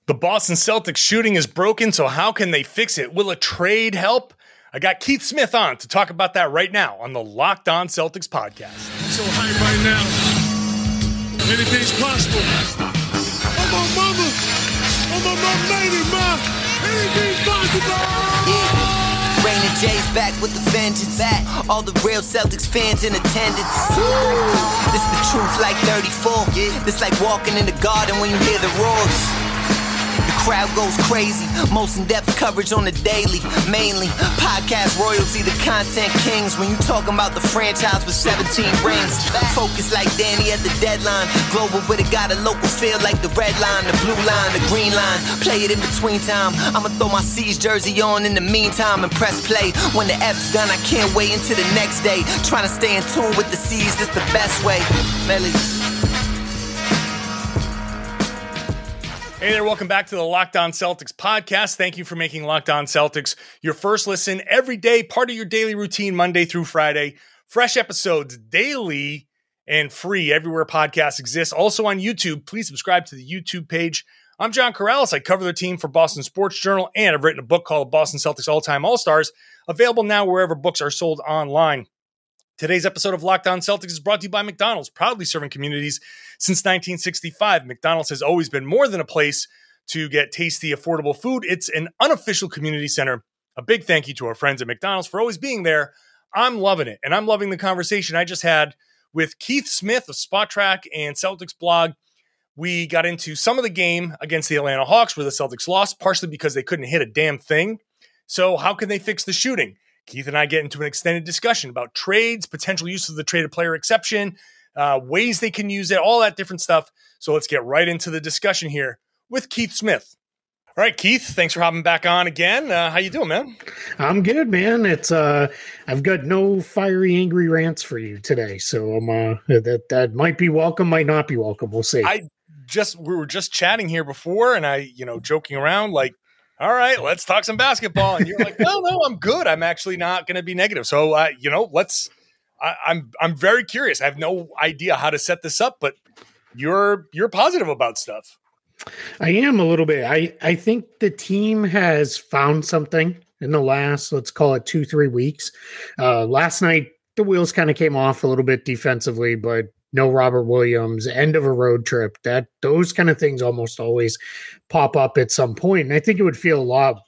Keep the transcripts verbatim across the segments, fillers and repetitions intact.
The Boston Celtics shooting is broken, so how can they fix it? Will a trade help? I got Keith Smith on to talk about that right now on the Locked On Celtics podcast. I'm so hyped right now. Anything's possible. I'm on mama. I'm on my lady, ma. Anything's possible. Yeah. Raina J's back with the vengeance. Back. All the real Celtics fans in attendance. Woo. This the truth like thirty-four. Yeah. This like walking in the garden when you hear the roars. The crowd goes crazy. Most in-depth coverage on the daily. Mainly podcast royalty, the content kings. When you talking about the franchise with seventeen rings. Focus like Danny at the deadline. Global with it, got a local feel like the red line, the blue line, the green line. Play it in between time. I'ma throw my C's jersey on in the meantime and press play. When the F's done, I can't wait until the next day. Trying to stay in tune with the C's, this the best way. Melly. Hey there, welcome back to the Locked On Celtics podcast. Thank you for making Locked On Celtics your first listen every day, part of your daily routine, Monday through Friday. Fresh episodes daily and free everywhere podcasts exist. Also on YouTube, please subscribe to the YouTube page. I'm John Corrales. I cover the team for Boston Sports Journal, and I've written a book called Boston Celtics All-Time All-Stars, available now wherever books are sold online. Today's episode of Locked On Celtics is brought to you by McDonald's, proudly serving communities since nineteen sixty-five. McDonald's has always been more than a place to get tasty, affordable food. It's an unofficial community center. A big thank you to our friends at McDonald's for always being there. I'm loving it, and I'm loving the conversation I just had with Keith Smith of Spot Track and Celtics blog. We got into some of the game against the Atlanta Hawks where the Celtics lost, partially because they couldn't hit a damn thing. So how can they fix the shooting? Keith and I get into an extended discussion about trades, potential use of the traded player exception, uh, ways they can use it, all that different stuff. So let's get right into the discussion here with Keith Smith. All right, Keith, thanks for hopping back on again. Uh, how you doing, man? I'm good, man. It's uh, I've got no fiery, angry rants for you today, so I'm uh, that that might be welcome, might not be welcome. We'll see. I just we were just chatting here before, and I, you know, joking around like, all right, let's talk some basketball. And you're like, no, no, I'm good. I'm actually not going to be negative. So, uh, you know, let's, I, I'm, I'm very curious. I have no idea how to set this up, but you're, you're positive about stuff. I am a little bit. I, I think the team has found something in the last, let's call it two, three weeks. Uh, last night, the wheels kind of came off a little bit defensively, but no Robert Williams, end of a road trip, that those kind of things almost always pop up at some point. And I think it would feel a lot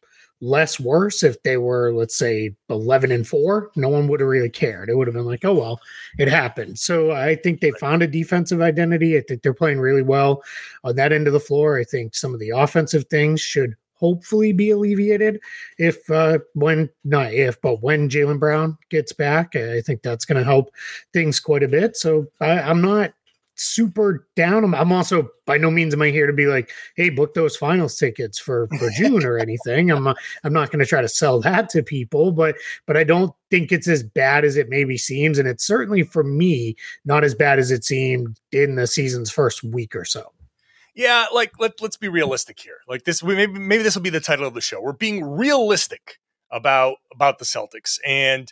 less worse if they were, let's say, eleven and four. No one would have really cared. It would have been like, oh, well, it happened. So I think they found a defensive identity. I think they're playing really well on that end of the floor. I think some of the offensive things should hopefully be alleviated if, uh, when, not if, but when Jaylen Brown gets back. I think that's going to help things quite a bit. So I, I'm not super down. I'm, I'm also by no means am I here to be like, hey, book those finals tickets for, for June or anything. I'm not, I'm not going to try to sell that to people, but, but I don't think it's as bad as it maybe seems. And it's certainly for me, not as bad as it seemed in the season's first week or so. Yeah, like let let's be realistic here. Like this, maybe maybe this will be the title of the show. We're being realistic about about the Celtics, and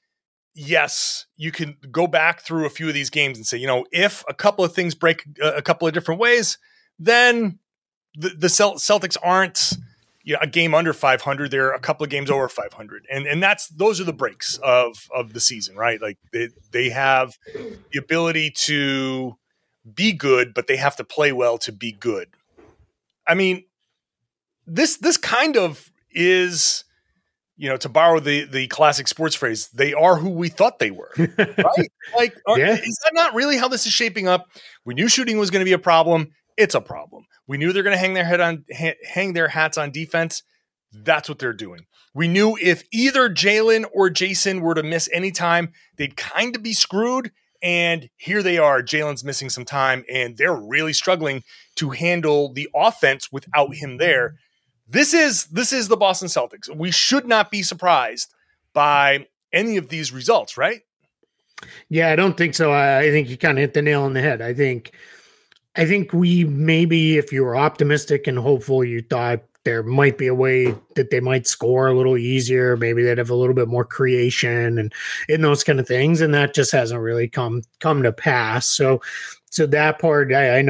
yes, you can go back through a few of these games and say, you know, if a couple of things break a couple of different ways, then the, the Celtics aren't, you know, a game under five hundred. They're a couple of games over five hundred, and and that's those are the breaks of of the season, right? Like they they have the ability to be good, but they have to play well to be good. I mean, this this kind of is, you know, to borrow the the classic sports phrase, they are who we thought they were, right? Like, are, yeah. Is that not really how this is shaping up? We knew shooting was going to be a problem. It's a problem. We knew they're going to hang their head on ha- hang their hats on defense. That's what they're doing. We knew if either Jaylen or Jason were to miss any time, they'd kind of be screwed. And here they are. Jaylen's missing some time, and they're really struggling to handle the offense without him there. This is this is the Boston Celtics. We should not be surprised by any of these results, right? Yeah, I don't think so. I, I think you kind of hit the nail on the head. I think, I think we maybe, if you were optimistic and hopeful, you thought there might be a way that they might score a little easier. Maybe they'd have a little bit more creation and, and those kind of things. And that just hasn't really come, come to pass. So, so that part, I, I know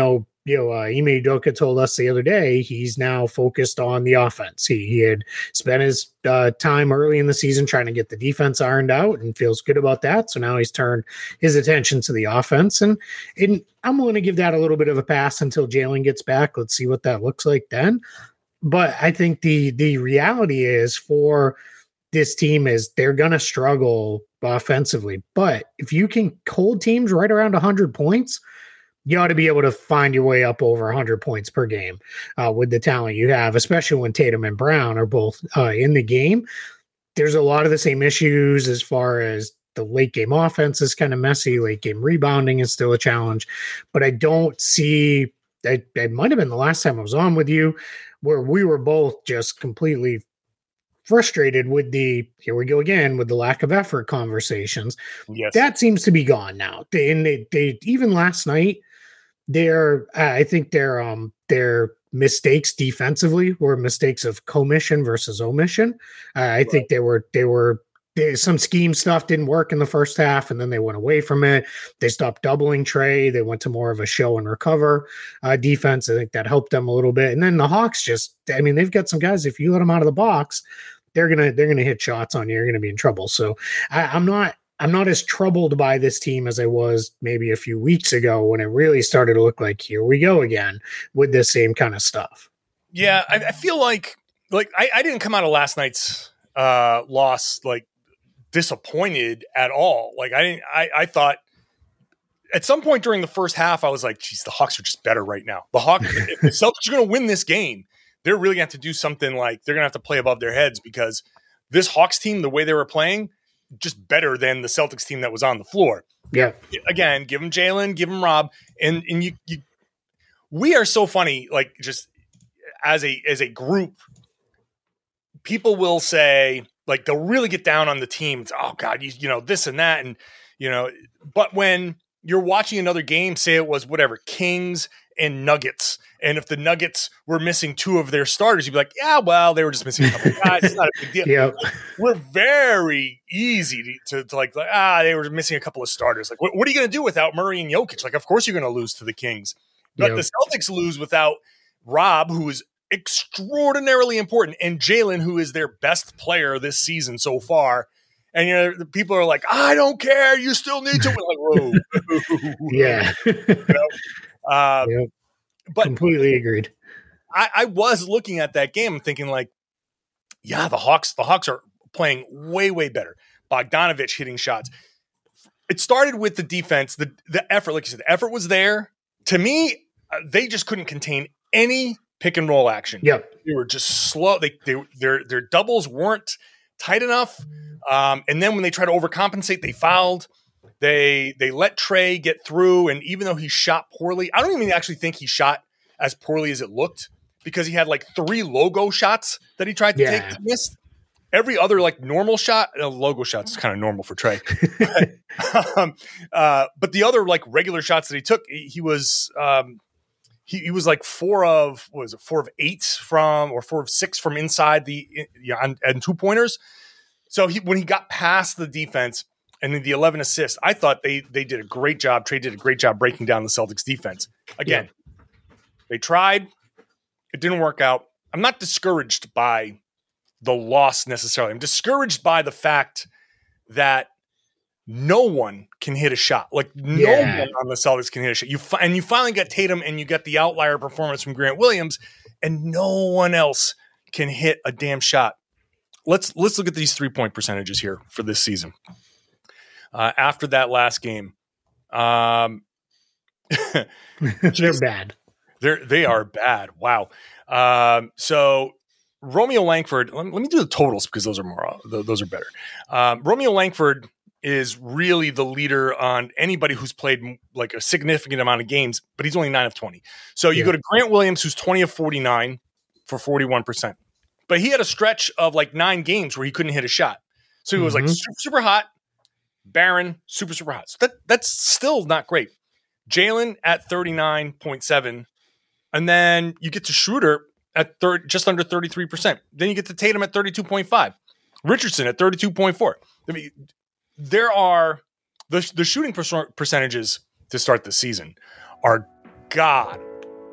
you know, uh, Ime Udoka told us the other day, he's now focused on the offense. He, he had spent his uh, time early in the season trying to get the defense ironed out and feels good about that. So now he's turned his attention to the offense. And, and I'm willing to give that a little bit of a pass until Jalen gets back. Let's see what that looks like then. But I think the the reality is for this team is they're going to struggle offensively. But if you can hold teams right around one hundred points, you ought to be able to find your way up over one hundred points per game uh, with the talent you have, especially when Tatum and Brown are both uh, in the game. There's a lot of the same issues as far as the late game offense is kind of messy. Late game rebounding is still a challenge. But I don't see – it might have been the last time I was on with you where we were both just completely frustrated with the, here we go again, with the lack of effort conversations. Yes. That seems to be gone now. They, and they, they even last night, Their, uh, I think their um their mistakes defensively were mistakes of commission versus omission. Uh, I right. think they were they were they, some scheme stuff didn't work in the first half, and then they went away from it. They stopped doubling Trey. They went to more of a show and recover uh, defense. I think that helped them a little bit. And then the Hawks just, I mean, they've got some guys. If you let them out of the box, they're gonna they're gonna hit shots on you. You're gonna be in trouble. So I, I'm not. I'm not as troubled by this team as I was maybe a few weeks ago when it really started to look like here we go again with this same kind of stuff. Yeah, I, I feel like like I, I didn't come out of last night's uh, loss like disappointed at all. Like I didn't. I, I thought at some point during the first half I was like, "Geez, the Hawks are just better right now." The Hawks, if the Celtics are going to win this game, they're really going to have to do something like they're going to have to play above their heads because this Hawks team, the way they were playing, just better than the Celtics team that was on the floor. Yeah. Again, give him Jalen, give him Rob. And, and you, you, we are so funny. Like just as a, as a group, people will say like, they'll really get down on the team. It's, oh God, you, you know, this and that. And, you know, but when you're watching another game, say it was whatever, Kings and Nuggets. And if the Nuggets were missing two of their starters, you'd be like, yeah, well, they were just missing a couple of guys. It's not a big deal. Yep. We're very easy to, to, to like, like, ah, they were missing a couple of starters. Like, what, what are you going to do without Murray and Jokic? Like, of course you're going to lose to the Kings. But Yep. the Celtics lose without Rob, who is extraordinarily important, and Jalen, who is their best player this season so far. And, you know, the people are like, I don't care. You still need to win. Like, whoa. Yeah. You know? Uh, Yep. But completely agreed. I, I was looking at that game and thinking like, yeah, the Hawks, the Hawks are playing way, way better. Bogdanovich hitting shots. It started with the defense, the the effort, like you said, the effort was there. To me, uh, they just couldn't contain any pick and roll action. Yep. They were just slow. They, they their their doubles weren't tight enough. Um, and then when they tried to overcompensate, they fouled. They they let Trey get through, and even though he shot poorly, I don't even actually think he shot as poorly as it looked because he had like three logo shots that he tried to Yeah. take and missed. Every other like normal shot, uh, logo shots is kind of normal for Trey. but, um, uh, but the other like regular shots that he took, he, he was um, he, he was like four of what was it four of eight from or four of six from inside the you know, and, and two pointers. So he when he got past the defense. And then the eleven assists, I thought they they did a great job. Trey did a great job breaking down the Celtics defense. Again, yeah. They tried. It didn't work out. I'm not discouraged by the loss necessarily. I'm discouraged by the fact that no one can hit a shot. Like no Yeah. one on the Celtics can hit a shot. You fi- and you finally got Tatum and you got the outlier performance from Grant Williams, and no one else can hit a damn shot. Let's let's look at these three-point percentages here for this season. Uh, after that last game, um, They're bad. They're they are bad. Wow. Um, so Romeo Langford. Let me, let me do the totals because those are more. Those are better. Um, Romeo Langford is really the leader on anybody who's played like a significant amount of games, but he's only nine of twenty. So you Yeah. go to Grant Williams, who's twenty of forty-nine for forty-one percent. But he had a stretch of like nine games where he couldn't hit a shot. So he was like Mhm. super, super hot. Barron, super, super hot. So that, that's still not great. Jalen at thirty-nine point seven. And then you get to Schroeder at thir- just under thirty-three percent. Then you get to Tatum at thirty-two point five. Richardson at thirty-two point four. I mean, there are the, the shooting per- percentages to start the season are god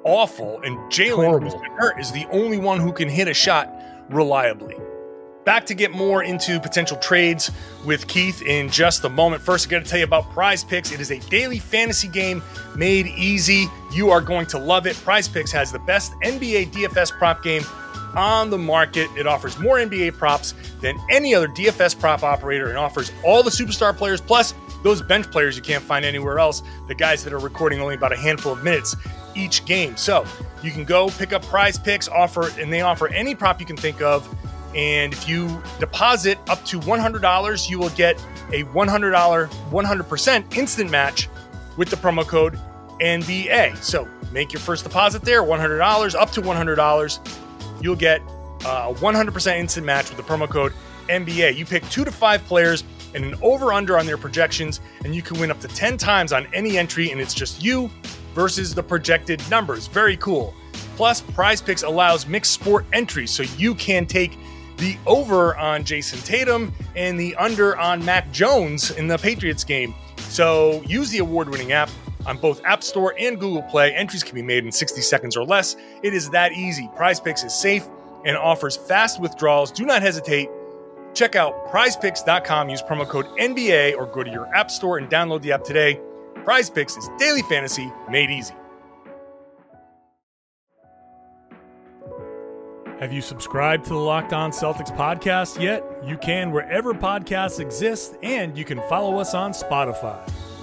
awful, and Jalen, who's been hurt, is the only one who can hit a shot reliably. Back to get more into potential trades with Keith in just a moment. First, I got to tell you about Prize Picks. It is a daily fantasy game made easy. You are going to love it. Prize Picks has the best N B A D F S prop game on the market. It offers more N B A props than any other D F S prop operator and offers all the superstar players plus those bench players you can't find anywhere else, the guys that are recording only about a handful of minutes each game. So you can go pick up Prize Picks, offer, and they offer any prop you can think of. And if you deposit up to one hundred dollars, you will get a one hundred dollars, one hundred percent instant match with the promo code N B A. So make your first deposit there, one hundred dollars, up to one hundred dollars. You'll get a one hundred percent instant match with the promo code N B A. You pick two to five players and an over-under on their projections, and you can win up to ten times on any entry, and it's just you versus the projected numbers. Very cool. Plus, Prize Picks allows mixed sport entries, so you can take the over on Jason Tatum and the under on Mac Jones in the Patriots game. So use the award-winning app on both App Store and Google Play. Entries can be made in sixty seconds or less. It is that easy. Prize Picks is safe and offers fast withdrawals. Do not hesitate. Check out prize picks dot com. Use promo code N B A or go to your App Store and download the app today. Prize Picks is daily fantasy made easy. Have you subscribed to the Locked On Celtics podcast yet? You can wherever podcasts exist, and you can follow us on Spotify.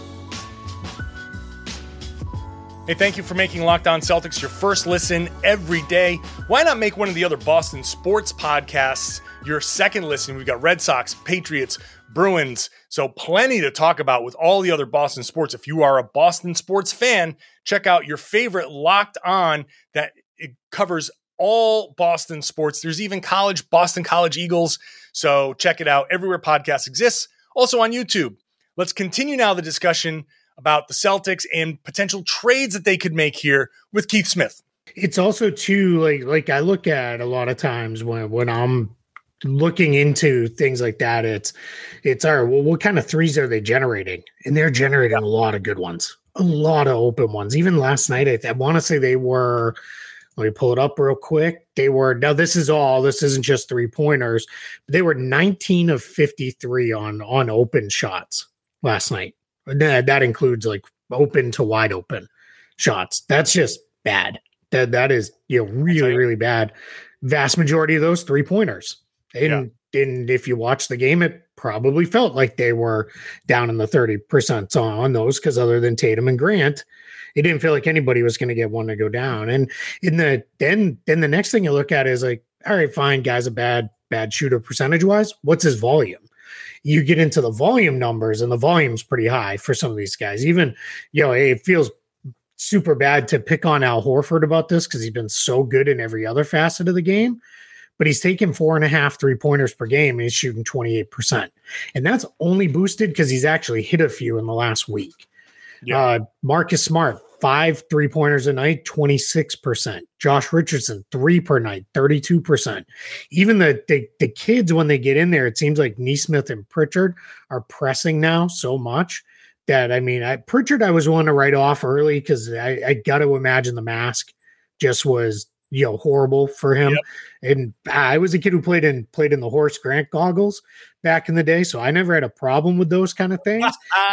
Hey, thank you for making Locked On Celtics your first listen every day. Why not make one of the other Boston sports podcasts your second listen? We've got Red Sox, Patriots, Bruins, so plenty to talk about with all the other Boston sports. If you are a Boston sports fan, check out your favorite Locked On that it covers all Boston sports. There's even college, Boston College Eagles. So check it out everywhere podcasts exists. Also on YouTube. Let's continue now the discussion about the Celtics and potential trades that they could make here with Keith Smith. It's also too, like, like I look at a lot of times when, when I'm looking into things like that, it's, it's our, well, what kind of threes are they generating? And they're generating a lot of good ones, a lot of open ones. Even last night, I, I want to say they were, let me pull it up real quick. They were, now this is all, this isn't just three pointers, but they were nineteen of fifty-three on, on open shots last night. That, that includes like open to wide open shots. That's just bad. That, that is, you know, really, really bad. Vast majority of those three pointers. And, yeah. and if you watch the game, it probably felt like they were down in the thirty percent on those, because other than Tatum and Grant, it didn't feel like anybody was going to get one to go down. And in the then then the next thing you look at is like, all right, fine, guy's a bad bad shooter percentage wise. What's his volume? You get into the volume numbers, and the volume's pretty high for some of these guys. Even, you know, it feels super bad to pick on Al Horford about this because he's been so good in every other facet of the game. But he's taking four and a half three pointers per game, and he's shooting twenty-eight percent. And that's only boosted because he's actually hit a few in the last week. Yeah. Uh, Marcus Smart, five three-pointers a night, twenty-six percent. Josh Richardson, three per night, thirty-two percent. Even the, the the kids, when they get in there, it seems like Nesmith and Pritchard are pressing now so much that, I mean, I, Pritchard I was willing to write off early because I, I got to imagine the mask just was, you know, horrible for him. Yep. And I was a kid who played in played in the Horace Grant goggles back in the day, so I never had a problem with those kind of things.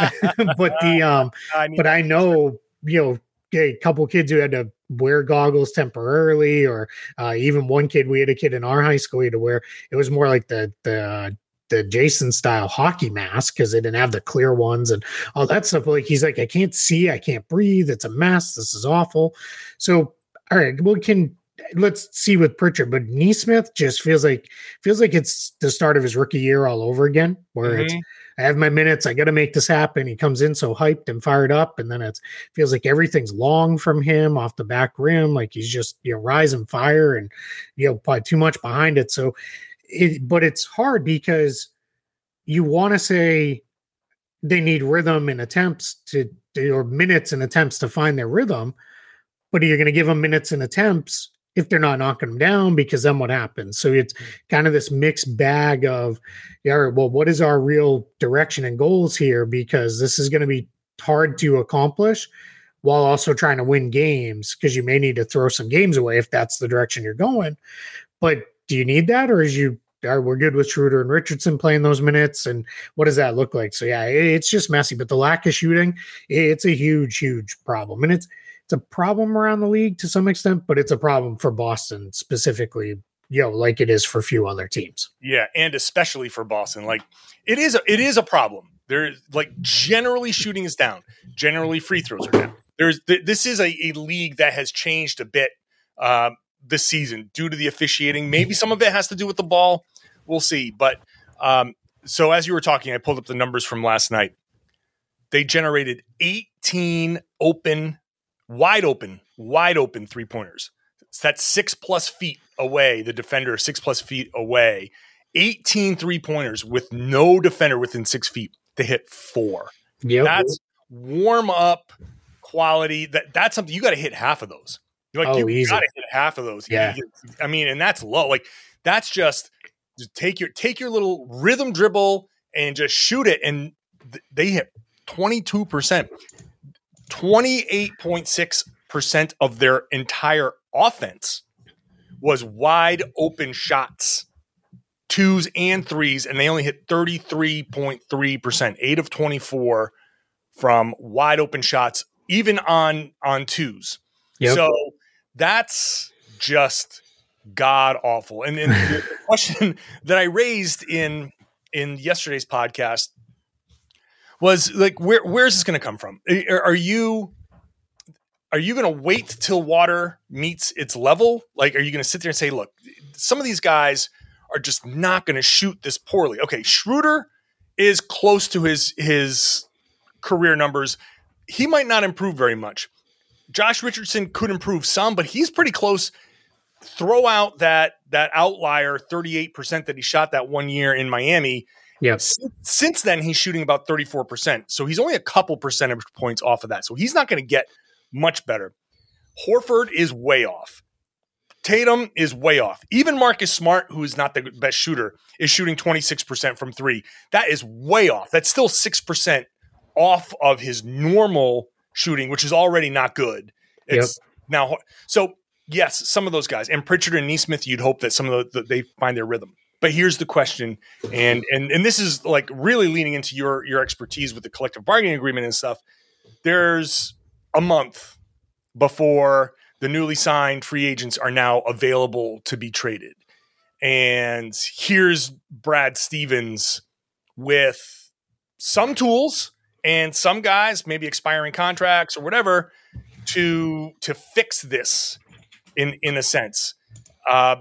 but the um, I but I know, you know, a couple kids who had to wear goggles temporarily, or uh, even one kid, we had a kid in our high school, he had to wear, it was more like the the uh, the Jason style hockey mask because they didn't have the clear ones and all that stuff. But like, he's like, I can't see, I can't breathe. It's a mess. This is awful. So, all right, we can. Let's see with Pritchard, but Nesmith just feels like feels like it's the start of his rookie year all over again, where mm-hmm. it's, I have my minutes, I got to make this happen. He comes in so hyped and fired up, and then it feels like everything's long from him off the back rim, like he's just, you know, rise and fire, and, you know, probably too much behind it. So, it, but it's hard because you want to say they need rhythm and attempts to, or minutes and attempts to find their rhythm, but you're going to give them minutes and attempts if they're not knocking them down, because then what happens? So it's kind of this mixed bag of, yeah, well, what is our real direction and goals here? Because this is going to be hard to accomplish while also trying to win games, because you may need to throw some games away if that's the direction you're going. But do you need that, or is you are we're good with Schroeder and Richardson playing those minutes? And what does that look like? So yeah, it, it's just messy. But the lack of shooting, it's a huge, huge problem, and it's it's a problem around the league to some extent, but it's a problem for Boston specifically, you know, like it is for few other teams. Yeah, and especially for Boston, like it is. A, it is a problem. There, like generally, shooting is down. Generally, free throws are down. There's th- this is a, a league that has changed a bit uh, this season due to the officiating. Maybe some of it has to do with the ball. We'll see. But um, so as you were talking, I pulled up the numbers from last night. They generated eighteen open, wide open, wide open three pointers. So that's six plus feet away. The defender six plus feet away. eighteen three pointers with no defender within six feet. They hit four. Yep. That's warm up quality. That that's something you got to hit half of those. You're like Oh, you easy. got to hit half of those. Yeah. I mean, and that's low. Like that's just, just take your take your little rhythm dribble and just shoot it. And th- they hit twenty-two percent, twenty-eight point six percent of their entire offense was wide open shots, twos and threes, and they only hit thirty-three point three percent, eight of twenty-four from wide open shots, even on on twos. Yep. So that's just god awful. And, and the question that I raised in in yesterday's podcast was like, where where's this going to come from? Are, are you are you going to wait till water meets its level? Like, are you going to sit there and say, look, some of these guys are just not going to shoot this poorly? Okay, Schroeder is close to his his career numbers. He might not improve very much. Josh Richardson could improve some, but he's pretty close. Throw out that that outlier thirty-eight percent that he shot that one year in Miami. Yep. Since, since then, he's shooting about thirty-four percent. So he's only a couple percentage points off of that. So he's not going to get much better. Horford is way off. Tatum is way off. Even Marcus Smart, who is not the best shooter, is shooting twenty-six percent from three. That is way off. That's still six percent off of his normal shooting, which is already not good. It's Yep. now, so yes, some of those guys, and Pritchard and Neesmith, you'd hope that some of the, they find their rhythm. But here's the question, and and and this is like really leaning into your your expertise with the collective bargaining agreement and stuff. There's a month before the newly signed free agents are now available to be traded. And here's Brad Stevens with some tools and some guys, maybe expiring contracts or whatever, to to fix this in, in a sense. Uh,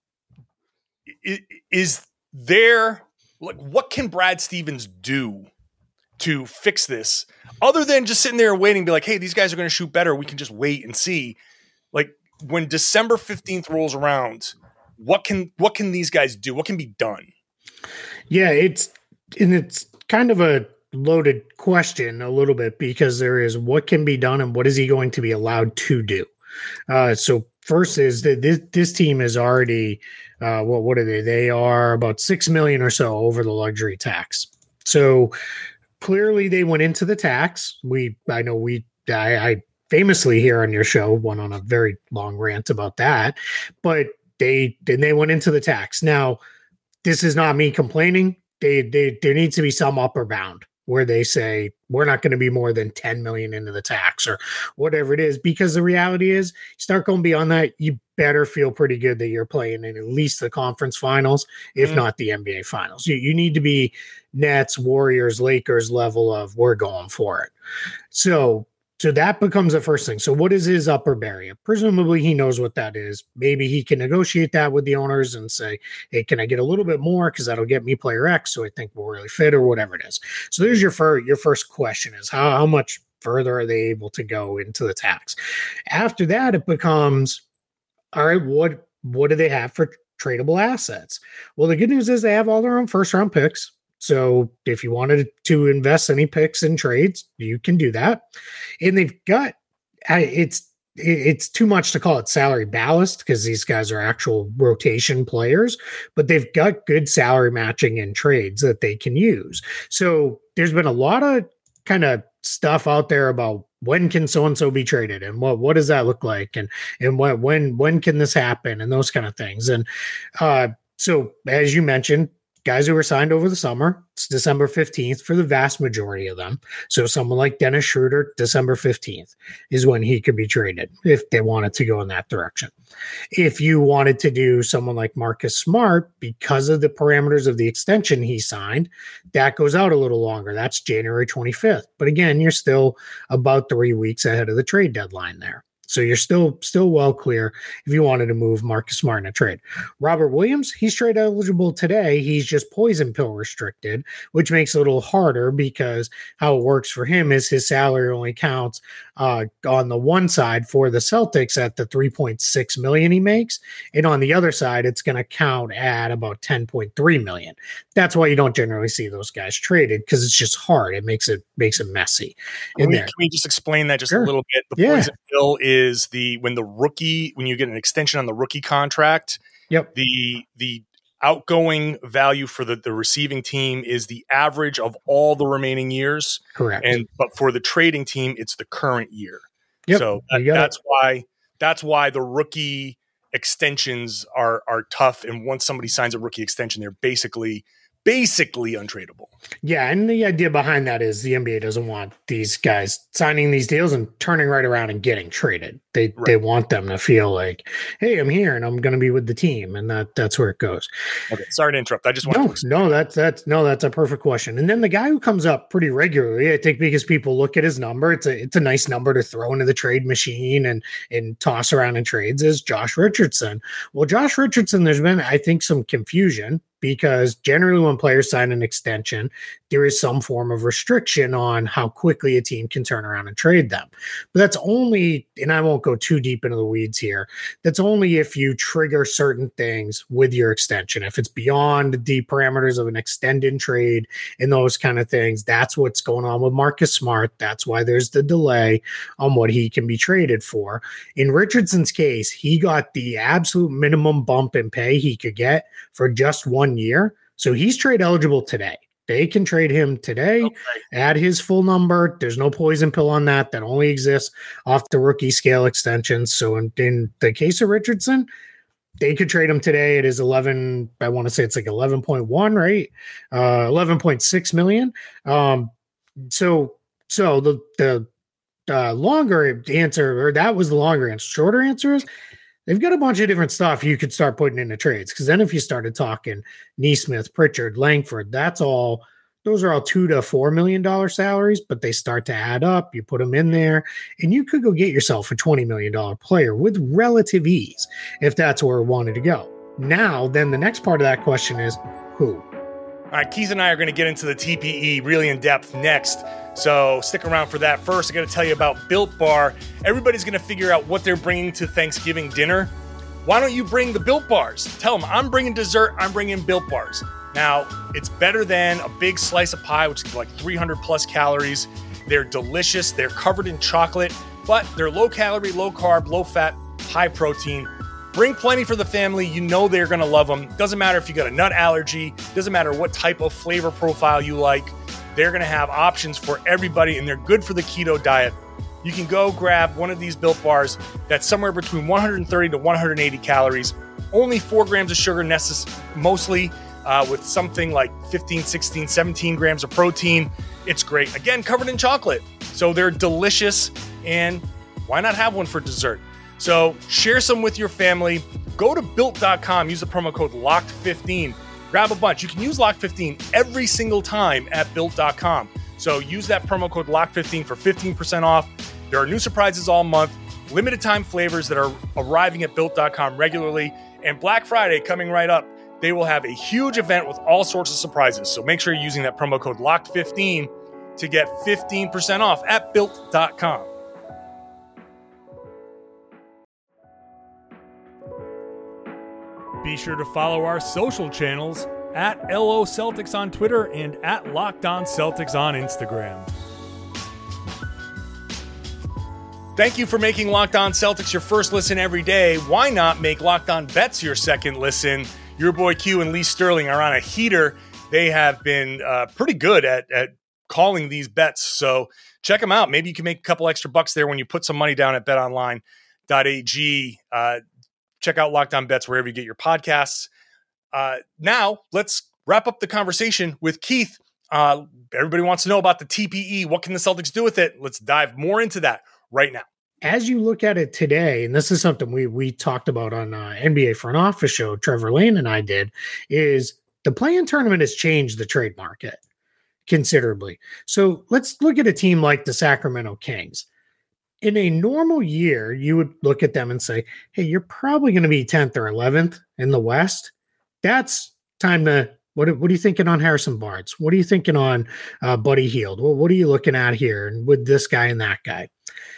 is there, like, what can Brad Stevens do to fix this other than just sitting there waiting and be like, hey, these guys are going to shoot better. We can just wait and see. Like, when December fifteenth rolls around, what can what can these guys do? What can be done? Yeah, it's and it's kind of a loaded question a little bit, because there is what can be done and what is he going to be allowed to do. Uh, so first is that this, this team is already uh, what what are they? They are about six million or so over the luxury tax. So clearly they went into the tax. We I know we I, I famously here on your show went on a very long rant about that, but they then they went into the tax. Now, this is not me complaining. They, they there needs to be some upper bound where they say we're not going to be more than ten million into the tax or whatever it is, because the reality is, you start going beyond that, you better feel pretty good that you're playing in at least the conference finals, if mm. not the N B A finals. You, you need to be Nets, Warriors, Lakers level of we're going for it. So So that becomes the first thing. So what is his upper barrier? Presumably he knows what that is. Maybe he can negotiate that with the owners and say, hey, can I get a little bit more? Because that'll get me player X, so I think we'll really fit, or whatever it is. So there's your, fir- your first question is how, how much further are they able to go into the tax? After that, it becomes, all right, what, what do they have for tradable assets? Well, the good news is they have all their own first round picks. So if you wanted to invest any picks in trades, you can do that. And they've got, it's it's too much to call it salary ballast, because these guys are actual rotation players, but they've got good salary matching in trades that they can use. So there's been a lot of kind of stuff out there about when can so-and-so be traded, and what, what does that look like? And, and when, when, when can this happen, and those kind of things. And uh, so as you mentioned, guys who were signed over the summer, it's December fifteenth for the vast majority of them. So someone like Dennis Schroeder, December fifteenth is when he could be traded if they wanted to go in that direction. If you wanted to do someone like Marcus Smart, because of the parameters of the extension he signed, that goes out a little longer. That's January twenty-fifth. But again, you're still about three weeks ahead of the trade deadline there. So you're still still well clear if you wanted to move Marcus Smart in a trade. Robert Williams, he's trade eligible today. He's just poison pill restricted, which makes it a little harder because how it works for him is his salary only counts uh, on the one side for the Celtics at the three point six million he makes, and on the other side, it's going to count at about ten point three million. That's why you don't generally see those guys traded, because it's just hard. It makes it makes it messy. In in we, there. Can we just explain that just Sure. a little bit? The Yeah. poison pill is is the when the rookie when you get an extension on the rookie contract, Yep. the the outgoing value for the, the receiving team is the average of all the remaining years. Correct. And but for the trading team, it's the current year. Yep. So that, You got that's it. why that's why the rookie extensions are are tough. And once somebody signs a rookie extension, they're basically basically untradeable. Yeah, and the idea behind that is the N B A doesn't want these guys signing these deals and turning right around and getting traded. They Right. they want them to feel like, hey, I'm here and I'm going to be with the team, and that that's where it goes. Okay, sorry to interrupt. I just want No, to no, that's that's no, that's a perfect question. And then the guy who comes up pretty regularly, I think, because people look at his number, it's a it's a nice number to throw into the trade machine and and toss around in trades, is Josh Richardson. Well, Josh Richardson, there's been, I think, some confusion, because generally when players sign an extension, there is some form of restriction on how quickly a team can turn around and trade them. But that's only, and I won't go too deep into the weeds here, that's only if you trigger certain things with your extension. If it's beyond the parameters of an extended trade and those kind of things, that's what's going on with Marcus Smart. That's why there's the delay on what he can be traded for. In Richardson's case, he got the absolute minimum bump in pay he could get for just one year. So he's trade eligible today. They can trade him today Okay. at his full number. There's no poison pill on that. That only exists off the rookie scale extensions. So in, in the case of Richardson, they could trade him today. It is eleven. I want to say it's like eleven point one, right? Uh, eleven point six million. Um, so, so the, the, uh, longer answer, or that was the longer answer. Shorter answer is, they've got a bunch of different stuff you could start putting into trades. Because then if you started talking Neesmith, Pritchard, Langford, that's all, those are all two to four million dollar salaries, but they start to add up. You put them in there, and you could go get yourself a twenty million dollar player with relative ease if that's where we wanted to go. Now, then the next part of that question is who? All right, Keith and I are going to get into the T P E really in depth next. So stick around for that. First, I got to tell you about Built Bar. Everybody's going to figure out what they're bringing to Thanksgiving dinner. Why don't you bring the Built Bars? Tell them, I'm bringing dessert, I'm bringing Built Bars. Now, it's better than a big slice of pie, which is like three hundred plus calories. They're delicious. They're covered in chocolate, but they're low calorie, low carb, low fat, high protein. Bring plenty for the family. You know they're going to love them. Doesn't matter if you got a nut allergy. Doesn't matter what type of flavor profile you like. They're going to have options for everybody, and they're good for the keto diet. You can go grab one of these Built Bars that's somewhere between one hundred thirty to one hundred eighty calories. Only four grams of sugar, necess- mostly uh, with something like fifteen, sixteen, seventeen grams of protein. It's great. Again, covered in chocolate. So they're delicious, and why not have one for dessert? So share some with your family. Go to built dot com. Use the promo code locked fifteen. Grab a bunch. You can use locked fifteen every single time at built dot com. So use that promo code locked fifteen for fifteen percent off. There are new surprises all month, limited time flavors that are arriving at built dot com regularly, and Black Friday coming right up. They will have a huge event with all sorts of surprises. So make sure you're using that promo code locked fifteen to get fifteen percent off at built dot com. Be sure to follow our social channels at L O Celtics on Twitter and at Locked On Celtics on Instagram. Thank you for making Locked On Celtics your first listen every day. Why not make Locked On Bets your second listen? Your boy Q and Lee Sterling are on a heater. They have been uh, pretty good at, at calling these bets. So check them out. Maybe you can make a couple extra bucks there when you put some money down at bet online dot a g. Uh, check out Locked On Bets wherever you get your podcasts. Uh, now let's wrap up the conversation with Keith. Uh, everybody wants to know about the T P E. What can the Celtics do with it? Let's dive more into that right now. As you look at it today, and this is something we we talked about on uh, N B A Front Office Show, Trevor Lane and I did, is the play-in tournament has changed the trade market considerably. So let's look at a team like the Sacramento Kings. In a normal year, you would look at them and say, hey, you're probably going to be tenth or eleventh in the West. That's time to, what, what are you thinking on Harrison Barnes? What are you thinking on uh, Buddy Hield? Well, what are you looking at here and with this guy and that guy?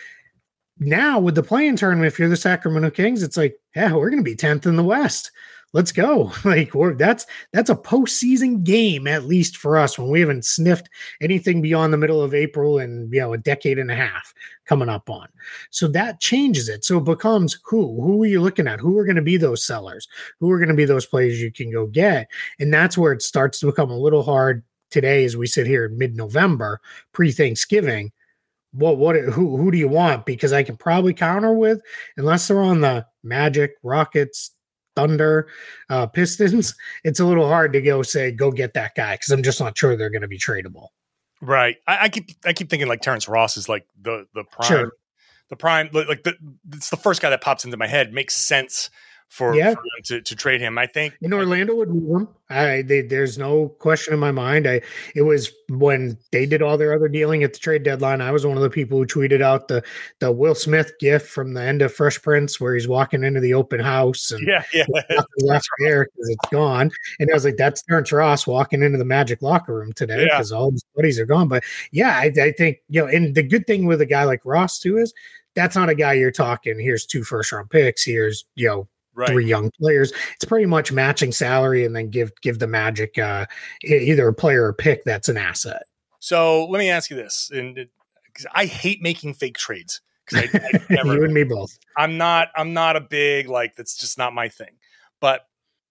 Now with the play-in tournament, if you're the Sacramento Kings, it's like, yeah, we're going to be tenth in the West. Let's go. Like we're that's that's a postseason game, at least for us, when we haven't sniffed anything beyond the middle of April and you know a decade and a half coming up on. So that changes it. So it becomes who? Who are you looking at? Who are going to be those sellers? Who are going to be those players you can go get? And that's where it starts to become a little hard today as we sit here in mid-November, pre-Thanksgiving. What what who who do you want? Because I can probably counter with, unless they're on the Magic, Rockets, Thunder, uh, Pistons, it's a little hard to go say, go get that guy, because I'm just not sure they're going to be tradable. Right. I, I keep I keep thinking like Terrence Ross is like the the prime, Sure. the prime like the it's the first guy that pops into my head. Makes sense for, Yeah. for them to to trade him. I think In Orlando would move them. I they, there's no question in my mind. I it was when they did all their other dealing at the trade deadline. I was one of the people who tweeted out the the Will Smith gif from the end of Fresh Prince where he's walking into the open house and yeah yeah nothing left there because it's gone. And I was like, that's Terrence Ross walking into the Magic locker room today Yeah. because all his buddies are gone. But yeah, I, I think you know. And the good thing with a guy like Ross too is that's not a guy you're talking. Here's two first round picks. Here's you know. right. Three young players. It's pretty much matching salary and then give give the Magic uh, e- either a player or pick that's an asset. So let me ask you this, and it, 'cause I hate making fake trades because I, I never, You and me both. I'm not I'm not a big like that's just not my thing. But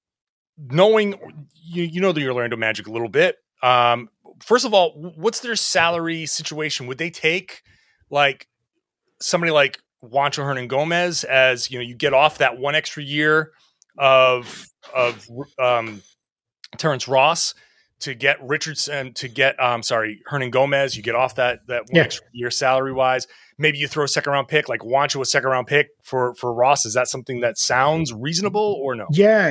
knowing you you know the Orlando Magic a little bit. Um, first of all, what's their salary situation? Would they take like somebody like Juancho Hernan Gomez as you know you get off that one extra year of of um, Terrence Ross to get Richardson to get um sorry Hernan Gomez, you get off that that one Yeah. extra year salary wise. Maybe you throw a second round pick like Juancho a second round pick for for Ross. Is that something that sounds reasonable or no? Yeah,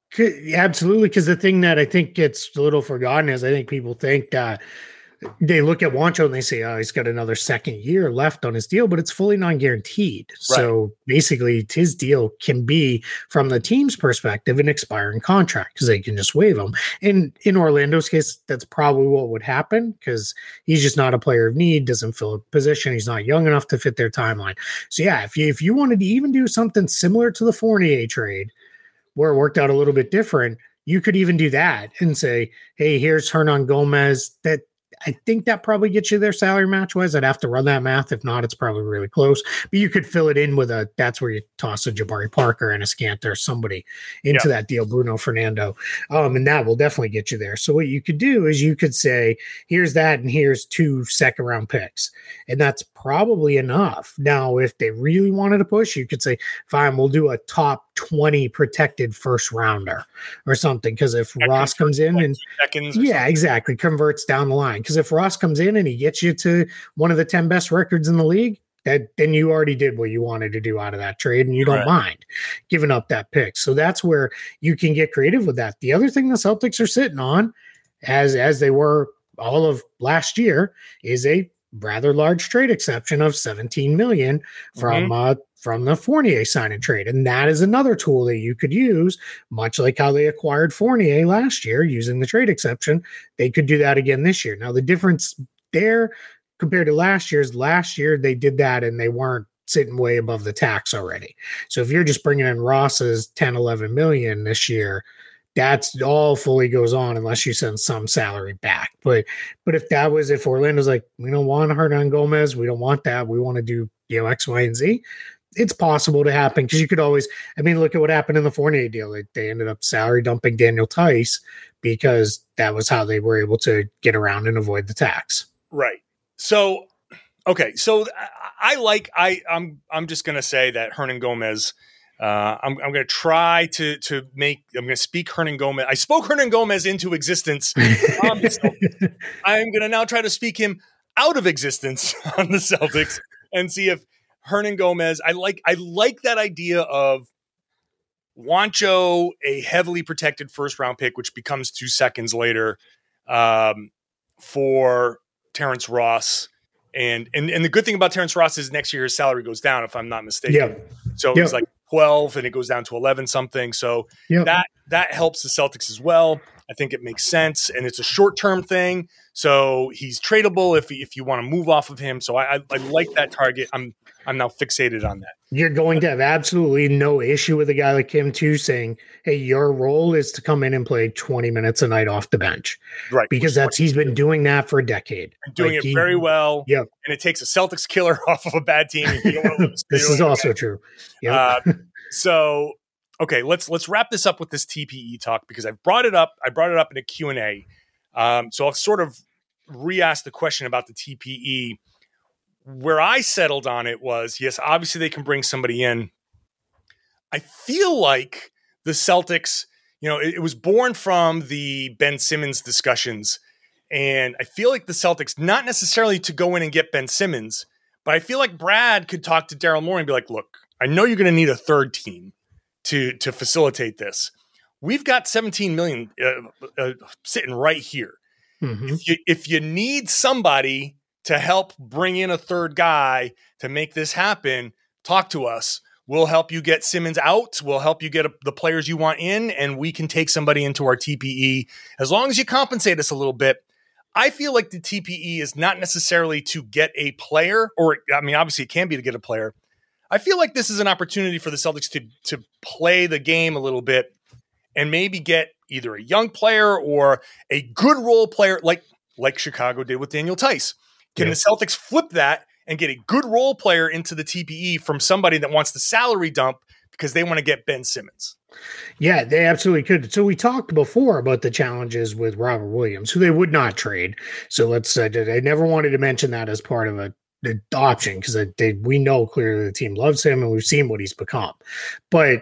c- absolutely. Because the thing that I think gets a little forgotten is I think people think that they look at Juancho and they say, oh, he's got another second year left on his deal, but it's fully non-guaranteed. So basically his deal can be, from the team's perspective, an expiring contract because they can just waive him. And in Orlando's case, that's probably what would happen because he's just not a player of need, doesn't fill a position. He's not young enough to fit their timeline. So yeah, if you, if you wanted to even do something similar to the Fournier trade where it worked out a little bit different, you could even do that and say, hey, here's Hernan Gomez. That I think that probably gets you there salary match wise. I'd have to run that math. If not, it's probably really close. But you could fill it in with a, that's where you toss a Jabari Parker and a Scanter, somebody into Yeah. that deal, Bruno Fernando. Um, and that will definitely get you there. So what you could do is you could say, here's that, and here's two second round picks. And that's probably enough. Now, if they really wanted to push, you could say, fine, we'll do a top twenty protected first rounder or something. Because if That Ross comes in Like and seconds or yeah, exactly. Converts down the line. Because if Ross comes in and he gets you to one of the ten best records in the league, that then you already did what you wanted to do out of that trade and you don't Right. mind giving up that pick. So that's where you can get creative with that. The other thing the Celtics are sitting on, as as they were all of last year, is a rather large trade exception of seventeen million from uh from the Fournier sign and trade. And that is another tool that you could use, much like how they acquired Fournier last year using the trade exception. They could do that again this year. Now, the difference there compared to last year's, last year they did that and they weren't sitting way above the tax already. So if you're just bringing in Ross's ten, eleven million this year, that's all fully goes on unless you send some salary back. But but if that was, if Orlando's like, we don't want Hernan Gomez, we don't want that, we want to do, you know, X, Y, and Z, it's possible to happen because you could always, I mean, look at what happened in the Fournier deal. They, they ended up salary dumping Daniel Tice because that was how they were able to get around and avoid the tax. Right. So, okay. So I, I like, I, I'm, I'm just going to say that Hernan Gomez, uh, I'm, I'm going to try to, to make, I'm going to speak Hernan Gomez. I spoke Hernan Gomez into existence. Um, so I'm going to now try to speak him out of existence on the Celtics and see if Hernan Gomez, I like, I like that idea of Juancho, a heavily protected first round pick, which becomes two seconds later, um, for Terrence Ross. And, and, and the good thing about Terrence Ross is next year his salary goes down, if I'm not mistaken. Yep. So Yep. it's like twelve and it goes down to eleven something. So Yep. that, that helps the Celtics as well. I think it makes sense, and it's a short-term thing. So he's tradable if if you want to move off of him. So I, I, I like that target. I'm I'm now fixated on that. You're going to have absolutely no issue with a guy like him too saying, hey, your role is to come in and play twenty minutes a night off the bench. Right. Because that's he's been doing that for a decade. Doing like it he, very well. Yep. And it takes a Celtics killer off of a bad team. You don't want to lose. This is also true. Yep. Uh, so okay, let's let's wrap this up with this T P E talk because I've brought it up. I brought it up in a Q and A. Um, so I'll sort of re-ask the question about the T P E. Where I settled on it was, yes, obviously they can bring somebody in. I feel like the Celtics, you know, it, it was born from the Ben Simmons discussions. And I feel like the Celtics, not necessarily to go in and get Ben Simmons, but I feel like Brad could talk to Daryl Morey and be like, look, I know you're going to need a third team to, to facilitate this. We've got seventeen million uh, uh, sitting right here. Mm-hmm. If you, if you need somebody to help bring in a third guy to make this happen, talk to us. We'll help you get Simmons out. We'll help you get a, the players you want in, and we can take somebody into our T P E as long as you compensate us a little bit. I feel like the T P E is not necessarily to get a player, or I mean, obviously it can be to get a player. I feel like this is an opportunity for the Celtics to, to play the game a little bit and maybe get either a young player or a good role player like, like Chicago did with Daniel Tice. Can yeah. the Celtics flip that and get a good role player into the T P E from somebody that wants the salary dump because they want to get Ben Simmons? Yeah, they absolutely could. So we talked before about the challenges with Robert Williams, who they would not trade. So let's uh, I never wanted to mention that as part of a the option because they, we know clearly the team loves him and we've seen what he's become. But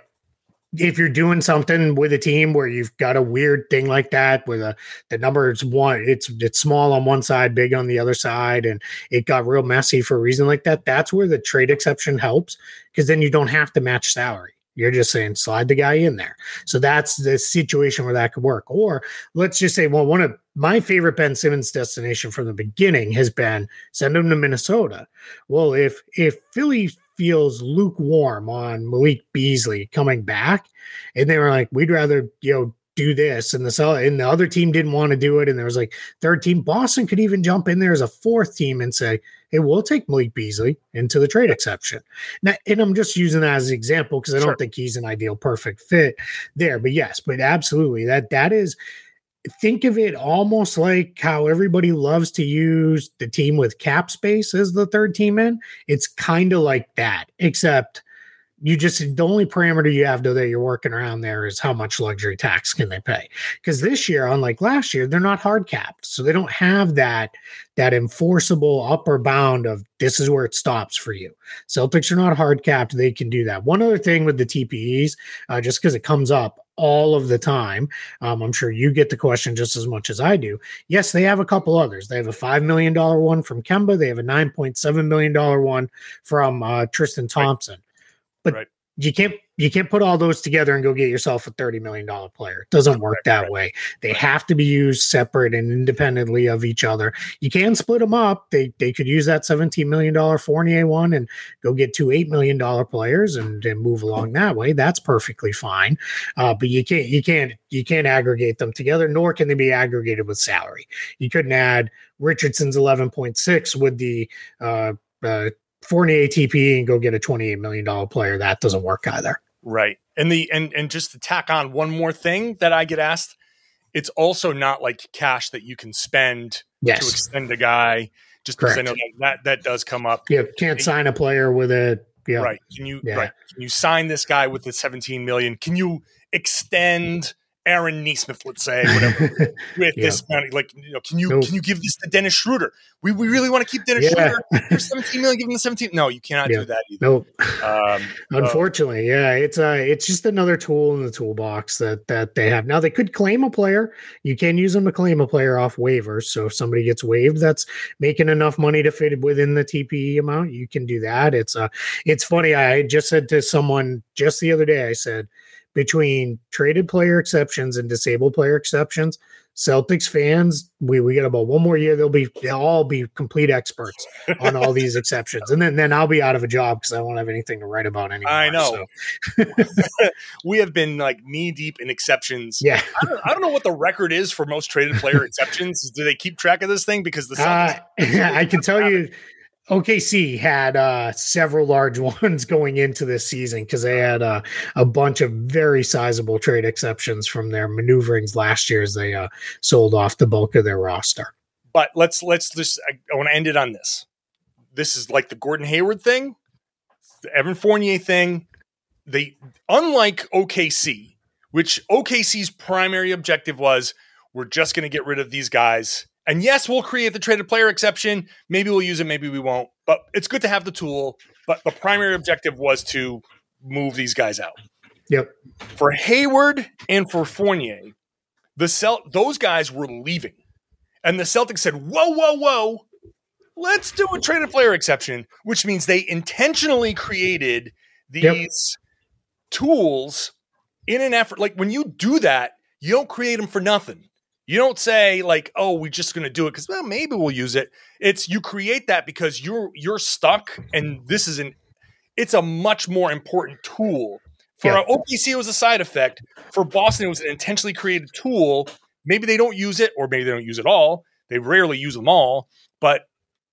if you're doing something with a team where you've got a weird thing like that, where the, the number is one, it's it's small on one side, big on the other side, and it got real messy for a reason like that, that's where the trade exception helps because then you don't have to match salary. You're just saying slide the guy in there. So that's the situation where that could work. Or let's just say, well, one of my favorite Ben Simmons destination from the beginning has been send him to Minnesota. Well, if if Philly feels lukewarm on Malik Beasley coming back, and they were like, we'd rather, you know, do this, and the and the other team didn't want to do it, and there was like third team. Boston could even jump in there as a fourth team and say, hey, we'll take Malik Beasley into the trade exception. Now, and I'm just using that as an example because I don't sure. think he's an ideal perfect fit there. But yes, but absolutely, that that is. Think of it almost like how everybody loves to use the team with cap space as the third team in. It's kind of like that, except you just, the only parameter you have though that you're working around there is how much luxury tax can they pay. Because this year, unlike last year, they're not hard capped. So they don't have that, that enforceable upper bound of this is where it stops for you. Celtics are not hard capped. They can do that. One other thing with the T P Es, uh, just because it comes up all of the time. Um, I'm sure you get the question just as much as I do. Yes, they have a couple others. They have a five million dollars one from Kemba. They have a nine point seven million dollars one from uh, Tristan Thompson. Right. But right. you can't you can't put all those together and go get yourself a thirty million dollars player. It doesn't work right, that right. way. They right. have to be used separate and independently of each other. You can split them up. They they could use that seventeen million dollars Fournier one and go get two eight million dollars players and, and move along that way. That's perfectly fine. Uh, but you can't you can't you can't aggregate them together, nor can they be aggregated with salary. You couldn't add Richardson's eleven point six with the uh, uh, Fournier T P E and go get a twenty-eight million dollars player. That doesn't work either. Right. And the and and just to tack on one more thing that I get asked, it's also not like cash that you can spend yes. to extend a guy. Just Correct. because I know that, that that does come up. You can't sign a player with a Yeah. Right. Can you Yeah. right? Can you sign this guy with the seventeen million? Can you extend Aaron Neesmith, let's say, whatever, with Yeah. this money? Like, you know, can you Nope. can you give this to Dennis Schroeder? We we really want to keep Dennis Yeah. Schroeder for seventeen million. Give him the seventeen. No, you cannot Yeah. do that either. Nope. Um, Unfortunately, uh, yeah, it's uh it's just another tool in the toolbox that that they have. Now they could claim a player. You can use them to claim a player off waivers. So if somebody gets waived that's making enough money to fit within the T P E amount, you can do that. It's uh it's funny. I just said to someone just the other day, I said, between traded player exceptions and disabled player exceptions, Celtics fans, we, we get about one more year. They'll be they'll all be complete experts on all these exceptions, and then then I'll be out of a job because I won't have anything to write about anymore. I know. So. We have been like knee deep in exceptions. Yeah, I don't, I don't know what the record is for most traded player exceptions. Do they keep track of this thing? Because the uh, I can tell you. O K C had uh, several large ones going into this season because they had uh, a bunch of very sizable trade exceptions from their maneuverings last year as they uh, sold off the bulk of their roster. But let's let's just I, I want to end it on this. This is like the Gordon Hayward thing, the Evan Fournier thing. They unlike O K C, which O K C's primary objective was we're just going to get rid of these guys. And yes, we'll create the traded player exception. Maybe we'll use it, maybe we won't. But it's good to have the tool. But the primary objective was to move these guys out. Yep. For Hayward and for Fournier, the Cel- those guys were leaving. And the Celtics said, whoa, whoa, whoa, let's do a traded player exception, which means they intentionally created these yep. tools in an effort. Like when you do that, you don't create them for nothing. You don't say like, oh, we're just going to do it because well, maybe we'll use it. It's you create that because you're you're stuck, and this is an it's a much more important tool. For yeah. O K C, it was a side effect. For Boston, it was an intentionally created tool. Maybe they don't use it, or maybe they don't use it all. They rarely use them all. But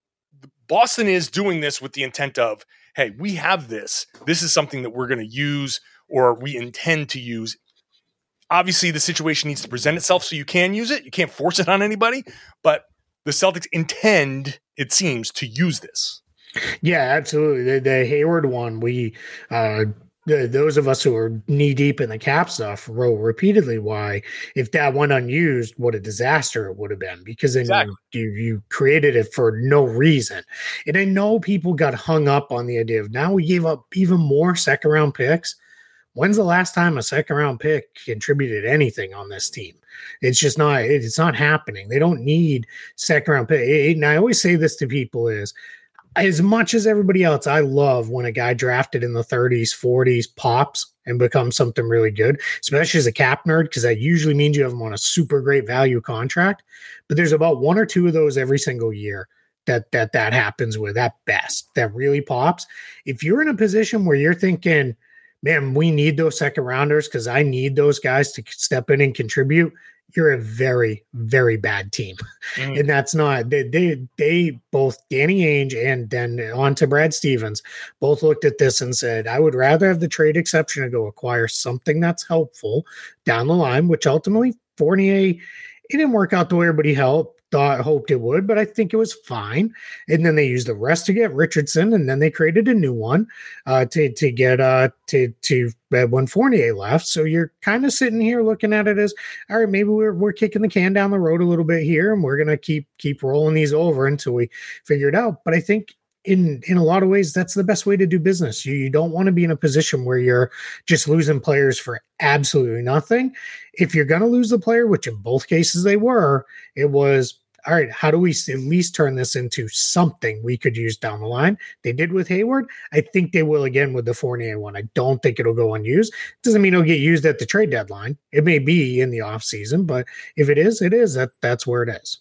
Boston is doing this with the intent of, hey, we have this. This is something that we're going to use, or we intend to use. Obviously, the situation needs to present itself so you can use it. You can't force it on anybody, but the Celtics intend, it seems, to use this. Yeah, absolutely. The, the Hayward one, we, uh, the, those of us who are knee deep in the cap stuff wrote repeatedly why, if that went unused, what a disaster it would have been, because then exactly. you, you, you created it for no reason. And I know people got hung up on the idea of now we gave up even more second round picks. When's the last time a second round pick contributed anything on this team? It's just not, it's not happening. They don't need second round pick. And I always say this to people is, as much as everybody else, I love when a guy drafted in the thirties, forties pops and becomes something really good, especially as a cap nerd, because that usually means you have them on a super great value contract. But there's about one or two of those every single year that that that happens with at best, that really pops. If you're in a position where you're thinking, man, we need those second rounders because I need those guys to step in and contribute, you're a very, very bad team. Mm. And that's not, they, they, they both, Danny Ainge and then on to Brad Stevens, both looked at this and said, I would rather have the trade exception to go acquire something that's helpful down the line, which ultimately Fournier, it didn't work out the way everybody helped. Thought hoped it would, but I think it was fine. And then they used the rest to get Richardson, and then they created a new one uh, to to get uh, to to uh, when Fournier left. So you're kind of sitting here looking at it as, all right, maybe we're we're kicking the can down the road a little bit here, and we're gonna keep keep rolling these over until we figure it out. But I think in in a lot of ways, that's the best way to do business. You, you don't want to be in a position where you're just losing players for absolutely nothing. If you're going to lose the player, which in both cases they were, it was, all right, how do we at least turn this into something we could use down the line? They did with Hayward. I think they will again with the Fournier one. I don't think it'll go unused. Doesn't mean it'll get used at the trade deadline. It may be in the offseason, but if it is, it is. That, that's where it is.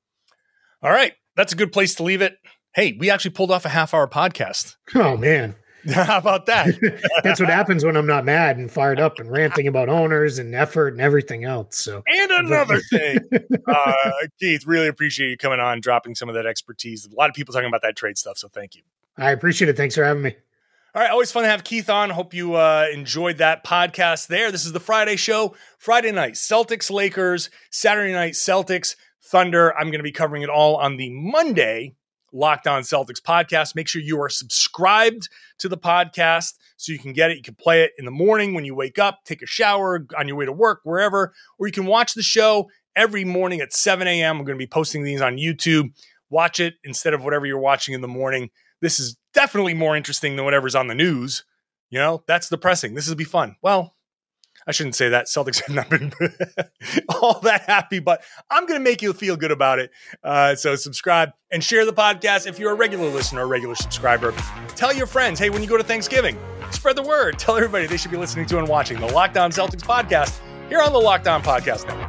All right. That's a good place to leave it. Hey, we actually pulled off a half hour podcast. Oh, man. How about that? That's what happens when I'm not mad and fired up and ranting about owners and effort and everything else. So, and another thing, uh, Keith, really appreciate you coming on, dropping some of that expertise. A lot of people talking about that trade stuff, so thank you. I appreciate it. Thanks for having me. All right, always fun to have Keith on. Hope you uh, enjoyed that podcast there. This is the Friday show. Friday night, Celtics, Lakers. Saturday night, Celtics, Thunder. I'm going to be covering it all on the Monday Locked On Celtics podcast. Make sure you are subscribed to the podcast so you can get it. You can play it in the morning when you wake up, take a shower, on your way to work, wherever, or you can watch the show every morning at seven a.m. I'm going to be posting these on YouTube. Watch it instead of whatever you're watching in the morning. This is definitely more interesting than whatever's on the news. You know, that's depressing. This will be fun. Well, I shouldn't say that. Celtics have not been all that happy, but I'm going to make you feel good about it. Uh, so subscribe and share the podcast. If you're a regular listener, a regular subscriber, tell your friends, hey, when you go to Thanksgiving, spread the word. Tell everybody they should be listening to and watching the Locked On Celtics podcast here on the Locked On Podcast Network.